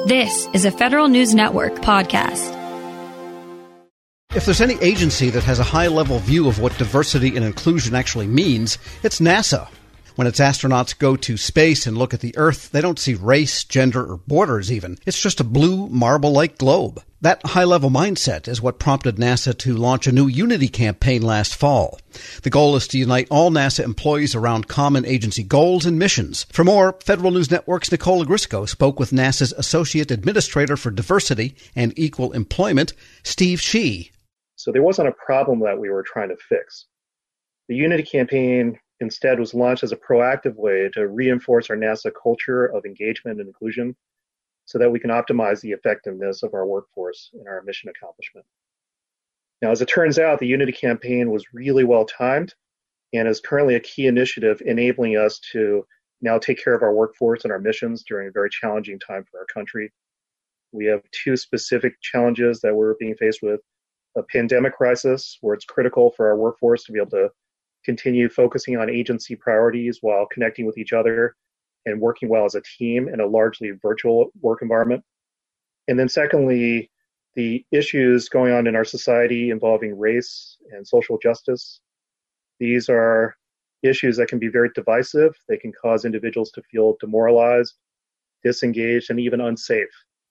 This is a Federal News Network podcast. If there's any agency that has a high-level view of what diversity and inclusion actually means, it's NASA. When its astronauts go to space and look at the Earth, they don't see race, gender, or borders even. It's just a blue, marble-like globe. That high-level mindset is what prompted NASA to launch a new Unity campaign last fall. The goal is to unite all NASA employees around common agency goals and missions. For more, Federal News Network's Nicole Ogrysko spoke with NASA's Associate Administrator for Diversity and Equal Employment, Steve Shee. So there wasn't a problem that we were trying to fix. The Unity campaign instead was launched as a proactive way to reinforce our NASA culture of engagement and inclusion so that we can optimize the effectiveness of our workforce and our mission accomplishment. Now, as it turns out, the Unity campaign was really well timed and is currently a key initiative enabling us to now take care of our workforce and our missions during a very challenging time for our country. We have two specific challenges that we're being faced with: a pandemic crisis, where it's critical for our workforce to be able to continue focusing on agency priorities while connecting with each other and working well as a team in a largely virtual work environment. And then secondly, the issues going on in our society involving race and social justice. These are issues that can be very divisive. They can cause individuals to feel demoralized, disengaged, and even unsafe.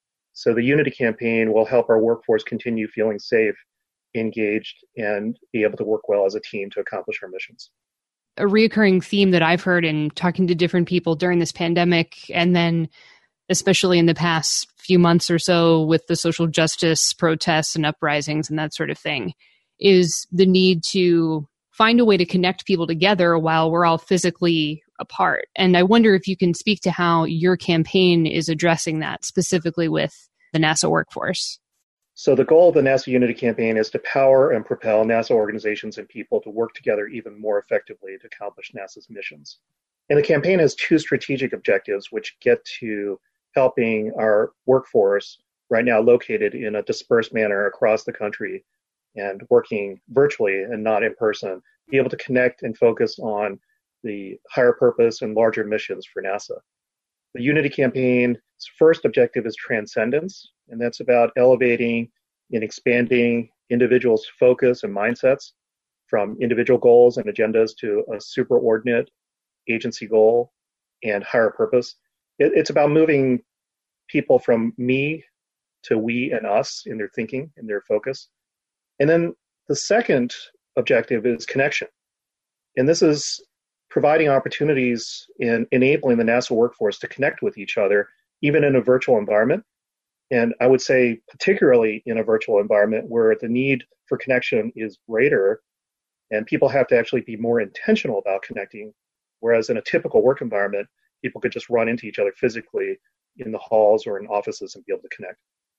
So the Unity campaign will help our workforce continue feeling safe, engaged, and be able to work well as a team to accomplish our missions. A reoccurring theme that I've heard in talking to different people during this pandemic, and then especially in the past few months or so with the social justice protests and uprisings and that sort of thing, is the need to find a way to connect people together while we're all physically apart. And I wonder if you can speak to how your campaign is addressing that specifically with the NASA workforce. So the goal of the NASA Unity campaign is to power and propel NASA organizations and people to work together even more effectively to accomplish NASA's missions. And the campaign has two strategic objectives, which get to helping our workforce, right now located in a dispersed manner across the country and working virtually and not in person, be able to connect and focus on the higher purpose and larger missions for NASA. The Unity campaign's first objective is transcendence, and that's about elevating and expanding individuals' focus and mindsets from individual goals and agendas to a superordinate agency goal and higher purpose. It's about moving people from me to we and us in their thinking and their focus. And then the second objective is connection. And this is providing opportunities in enabling the NASA workforce to connect with each other, even in a virtual environment. And I would say particularly in a virtual environment where the need for connection is greater and people have to actually be more intentional about connecting, whereas in a typical work environment, people could just run into each other physically in the halls or in offices and be able to connect.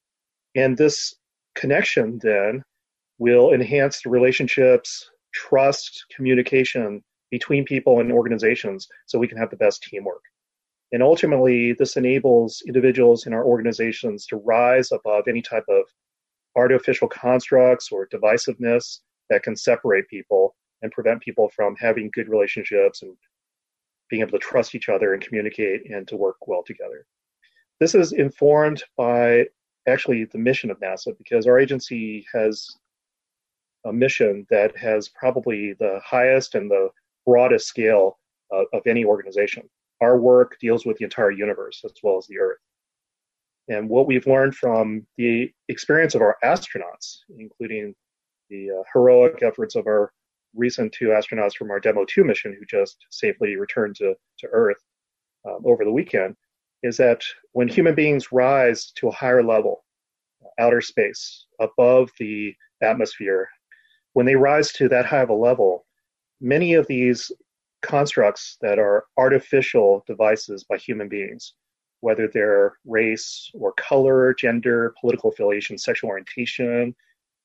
And this connection then will enhance the relationships, trust, communication between people and organizations so we can have the best teamwork. And ultimately, this enables individuals in our organizations to rise above any type of artificial constructs or divisiveness that can separate people and prevent people from having good relationships and being able to trust each other and communicate and to work well together. This is informed by actually the mission of NASA, because our agency has a mission that has probably the highest and the broadest scale of any organization. Our work deals with the entire universe as well as the Earth. And what we've learned from the experience of our astronauts, including the heroic efforts of our recent two astronauts from our Demo 2 mission who just safely returned to Earth over the weekend, is that when human beings rise to a higher level, outer space, above the atmosphere, when they rise to that high of a level, many of these constructs that are artificial devices by human beings, whether they're race or color, gender, political affiliation, sexual orientation,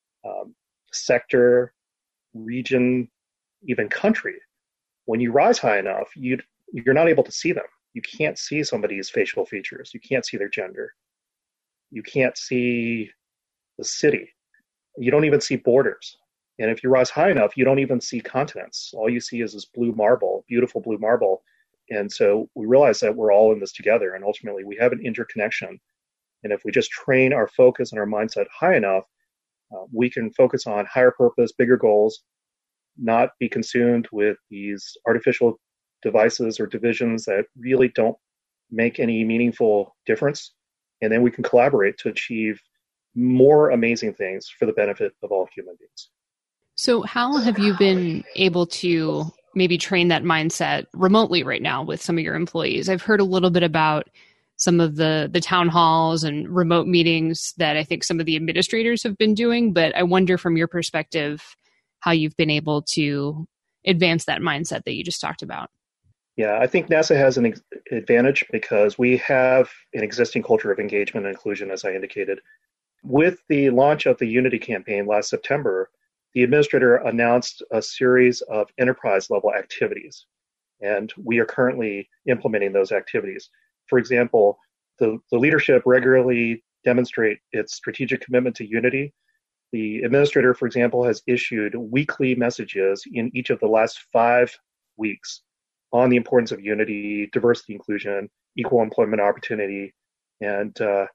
sector, region, even country, when you rise high enough, you're not able to see them. You can't see somebody's facial features. You can't see their gender. You can't see the city. You don't even see borders. And if you rise high enough, you don't even see continents. All you see is this blue marble, beautiful blue marble. And so we realize that we're all in this together. And ultimately, we have an interconnection And if we just train our focus and our mindset high enough, we can focus on higher purpose, bigger goals, not be consumed with these artificial devices or divisions that really don't make any meaningful difference. And then we can collaborate to achieve more amazing things for the benefit of all human beings. So how have you been able to maybe train that mindset remotely right now with some of your employees? I've heard a little bit about some of the town halls and remote meetings that I think some of the administrators have been doing, but I wonder from your perspective how you've been able to advance that mindset that you just talked about. Yeah, I think NASA has an advantage because we have an existing culture of engagement and inclusion, as I indicated. With the launch of the Unity campaign last September, the administrator announced a series of enterprise-level activities, and we are currently implementing those activities. For example, the leadership regularly demonstrate its strategic commitment to unity. The administrator, for example, has issued weekly messages in each of the last 5 weeks on the importance of unity, diversity, inclusion, equal employment opportunity, and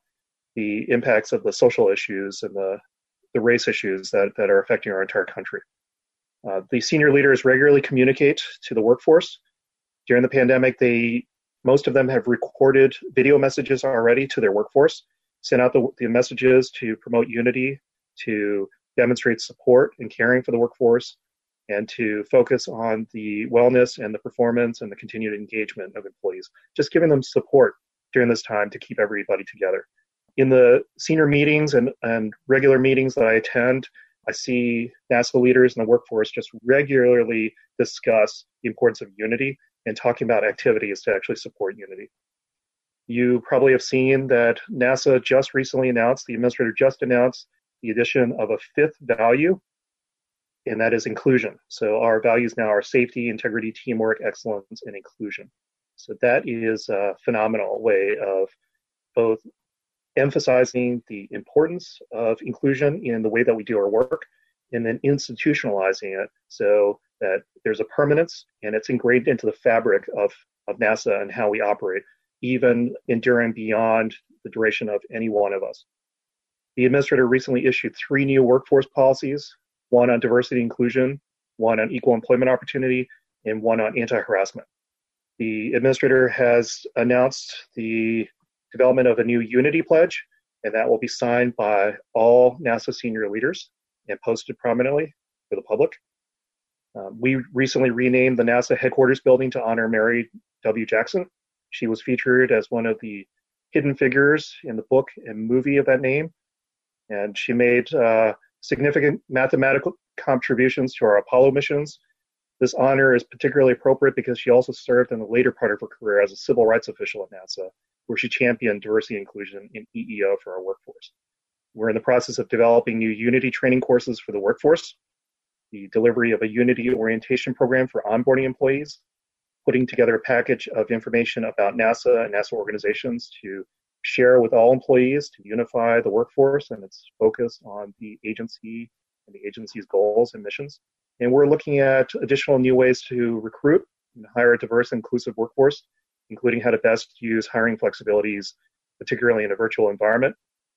the impacts of the social issues and the race issues that are affecting our entire country. The senior leaders regularly communicate to the workforce. During the pandemic, most of them have recorded video messages already to their workforce, sent out the messages to promote unity, to demonstrate support and caring for the workforce, and to focus on the wellness and the performance and the continued engagement of employees, just giving them support during this time to keep everybody together. In the senior meetings and regular meetings that I attend, I see NASA leaders in the workforce just regularly discuss the importance of unity and talking about activities to actually support unity. You probably have seen that NASA just recently announced, the administrator just announced the addition of a 5th value, and that is inclusion. So our values now are safety, integrity, teamwork, excellence, and inclusion. So that is a phenomenal way of both emphasizing the importance of inclusion in the way that we do our work, and then institutionalizing it so that there's a permanence and it's ingrained into the fabric of NASA and how we operate, even enduring beyond the duration of any one of us. The administrator recently issued 3 new workforce policies, one on diversity and inclusion, one on equal employment opportunity, and one on anti-harassment. The administrator has announced the development of a new Unity Pledge, and that will be signed by all NASA senior leaders and posted prominently for the public. We recently renamed the NASA headquarters building to honor Mary W. Jackson. She was featured as one of the hidden figures in the book and movie of that name, and she made significant mathematical contributions to our Apollo missions. This honor is particularly appropriate because she also served in the later part of her career as a civil rights official at NASA, where she championed diversity and inclusion in EEO for our workforce. We're in the process of developing new Unity training courses for the workforce, the delivery of a Unity orientation program for onboarding employees, putting together a package of information about NASA and NASA organizations to share with all employees to unify the workforce and its focus on the agency and the agency's goals and missions. And we're looking at additional new ways to recruit and hire a diverse and inclusive workforce, including how to best use hiring flexibilities, particularly in a virtual environment.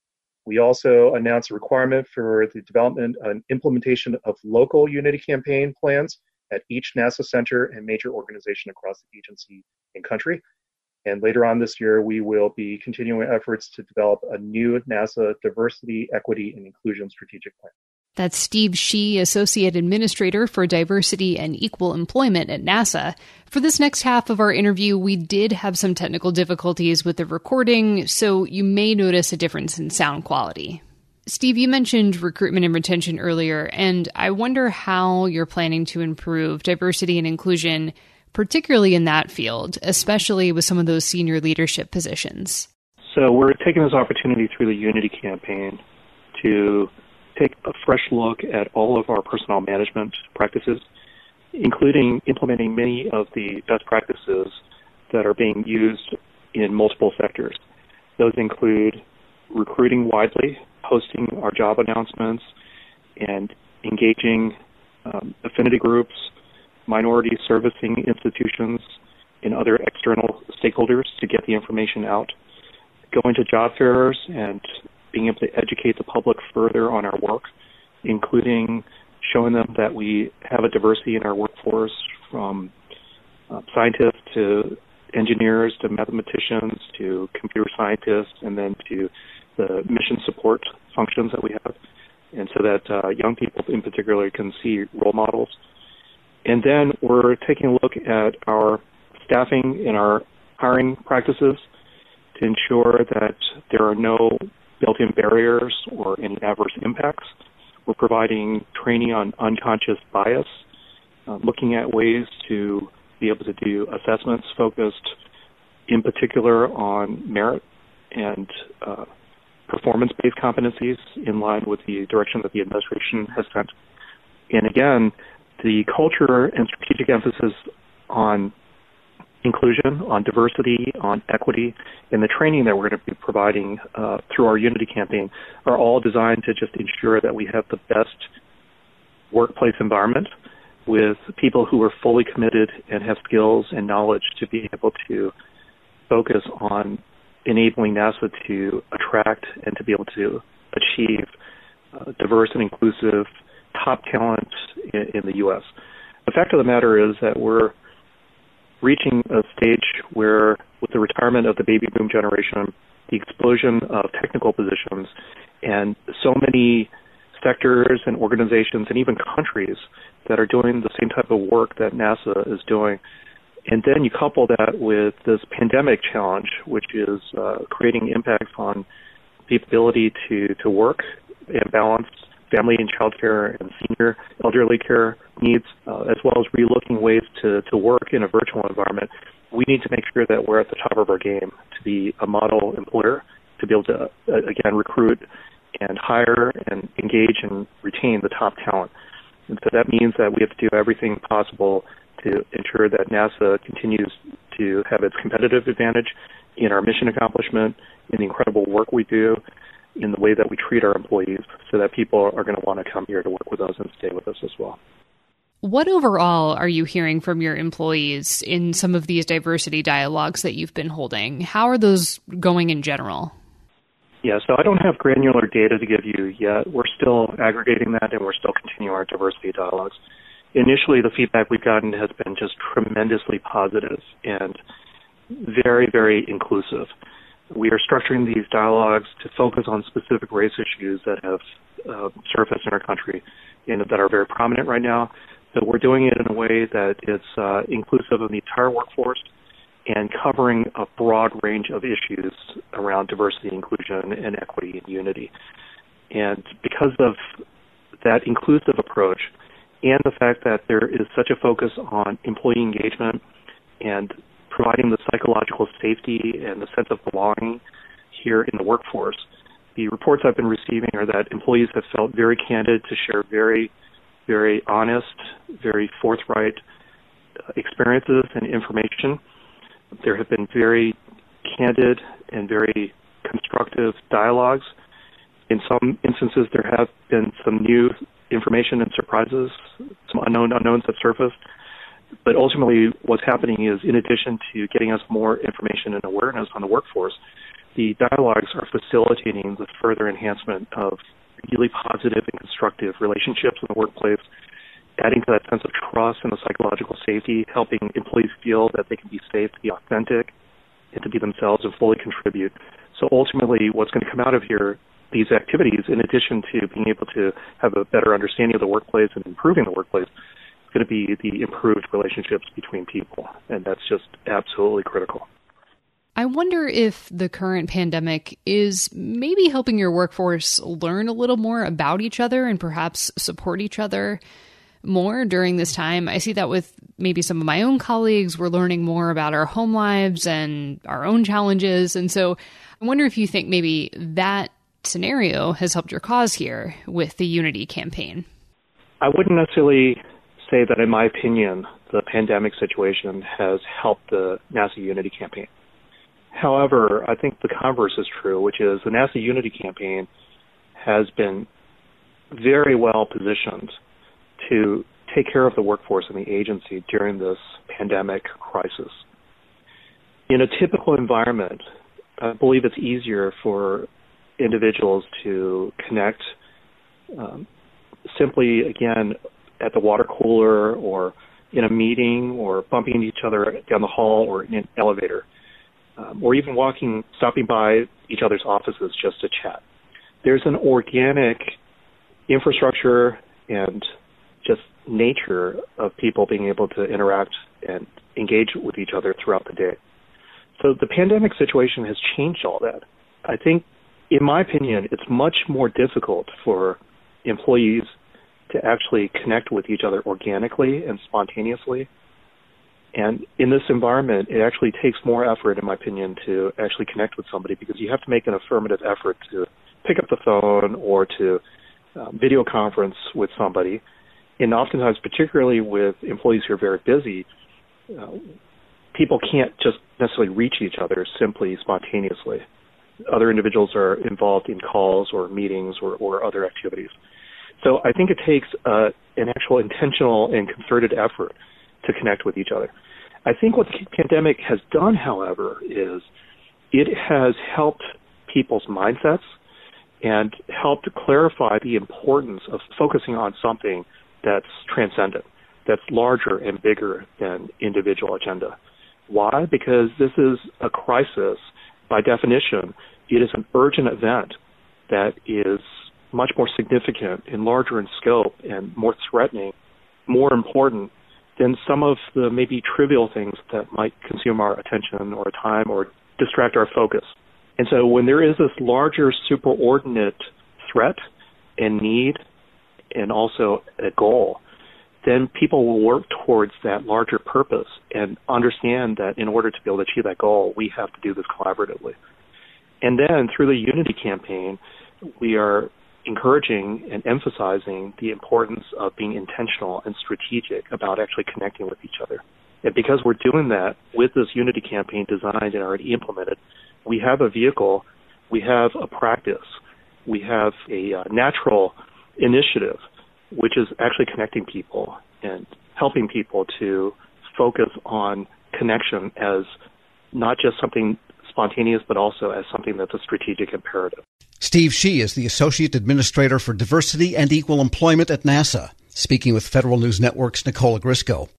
We also announced a requirement for the development and implementation of local Unity campaign plans at each NASA center and major organization across the agency and country. And later on this year, we will be continuing efforts to develop a new NASA diversity, equity, and inclusion strategic plan. That's Steve Shih, Associate Administrator for Diversity and Equal Employment at NASA. For this next half of our interview, we did have some technical difficulties with the recording, so you may notice a difference in sound quality. Steve, you mentioned recruitment and retention earlier, and I wonder how you're planning to improve diversity and inclusion, particularly in that field, especially with some of those senior leadership positions. So we're taking this opportunity through the Unity campaign to take a fresh look at all of our personnel management practices, including implementing many of the best practices that are being used in multiple sectors. Those include recruiting widely, posting our job announcements, and engaging affinity groups, minority servicing institutions, and other external stakeholders to get the information out. going to job fairs and being able to educate the public further on our work, including showing them that we have a diversity in our workforce, from scientists to engineers to mathematicians to computer scientists, and then to the mission support functions that we have, and so that young people in particular can see role models. And then we're taking a look at our staffing and our hiring practices to ensure that there are no built-in barriers or any adverse impacts. We're providing training on unconscious bias, looking at ways to be able to do assessments focused in particular on merit and performance-based competencies in line with the direction that the administration has sent. And again, the culture and strategic emphasis on inclusion, on diversity, on equity, and the training that we're going to be providing through our Unity campaign are all designed to just ensure that we have the best workplace environment with people who are fully committed and have skills and knowledge to be able to focus on enabling NASA to attract and to be able to achieve diverse and inclusive top talent in the U.S. The fact of the matter is that we're reaching a stage where, with the retirement of the baby boom generation, the explosion of technical positions, and so many sectors and organizations and even countries that are doing the same type of work that NASA is doing. And then you couple that with this pandemic challenge, which is creating impacts on the ability to work and balance family and child care and senior elderly care needs, as well as relooking ways to work in a virtual environment. We need to make sure that we're at the top of our game to be a model employer, to be able to, again, recruit and hire and engage and retain the top talent. And so that means that we have to do everything possible to ensure that NASA continues to have its competitive advantage in our mission accomplishment, in the incredible work we do, in the way that we treat our employees, so that people are going to want to come here to work with us and stay with us as well. What overall are you hearing from your employees in some of these diversity dialogues that you've been holding? How are those going in general? Yeah, so I don't have granular data to give you yet. We're still aggregating that, and we're still continuing our diversity dialogues. Initially, the feedback we've gotten has been just tremendously positive and very, very inclusive. We are structuring these dialogues to focus on specific race issues that have surfaced in our country and that are very prominent right now. So we're doing it in a way that it's inclusive of the entire workforce and covering a broad range of issues around diversity, inclusion, and equity and unity. And because of that inclusive approach and the fact that there is such a focus on employee engagement and providing the psychological safety and the sense of belonging here in the workforce, the reports I've been receiving are that employees have felt very candid to share very, very honest, very forthright experiences and information. There have been very candid and very constructive dialogues. In some instances, there have been some new information and surprises, some unknowns that surfaced. But ultimately, what's happening is, in addition to getting us more information and awareness on the workforce, the dialogues are facilitating the further enhancement of really positive and constructive relationships in the workplace, adding to that sense of trust and the psychological safety, helping employees feel that they can be safe to be authentic and to be themselves and fully contribute. So ultimately, what's going to come out of here, these activities, in addition to being able to have a better understanding of the workplace and improving the workplace, is going to be the improved relationships between people. And that's just absolutely critical. I wonder if the current pandemic is maybe helping your workforce learn a little more about each other and perhaps support each other more during this time. I see that with maybe some of my own colleagues. We're learning more about our home lives and our own challenges. And so I wonder if you think maybe that scenario has helped your cause here with the Unity campaign. I wouldn't necessarily say that, in my opinion, the pandemic situation has helped the NASA Unity campaign. However, I think the converse is true, which is the NASA Unity campaign has been very well positioned to take care of the workforce and the agency during this pandemic crisis. In a typical environment, I believe it's easier for individuals to connect simply, again, at the water cooler or in a meeting or bumping into each other down the hall or in an elevator, or even stopping by each other's offices just to chat. There's an organic infrastructure and just nature of people being able to interact and engage with each other throughout the day. So the pandemic situation has changed all that. I think, in my opinion, it's much more difficult for employees to actually connect with each other organically and spontaneously. And in this environment, it actually takes more effort, in my opinion, to actually connect with somebody, because you have to make an affirmative effort to pick up the phone or to video conference with somebody. And oftentimes, particularly with employees who are very busy, people can't just necessarily reach each other simply spontaneously. Other individuals are involved in calls or meetings or other activities. So I think it takes an actual intentional and concerted effort to connect with each other. I think what the pandemic has done, however, is it has helped people's mindsets and helped clarify the importance of focusing on something that's transcendent, that's larger and bigger than individual agenda. Why? Because this is a crisis. By definition, it is an urgent event that is much more significant and larger in scope and more threatening, more important than some of the maybe trivial things that might consume our attention or time or distract our focus. And so when there is this larger superordinate threat and need and also a goal, then people will work towards that larger purpose and understand that in order to be able to achieve that goal, we have to do this collaboratively. And then through the Unity campaign, we are encouraging and emphasizing the importance of being intentional and strategic about actually connecting with each other. And because we're doing that with this Unity campaign designed and already implemented, we have a vehicle, we have a practice, we have a natural initiative, which is actually connecting people and helping people to focus on connection as not just something spontaneous, but also as something that's a strategic imperative. Steve Shih is the Associate Administrator for Diversity and Equal Employment at NASA, speaking with Federal News Network's Nicole Grisco.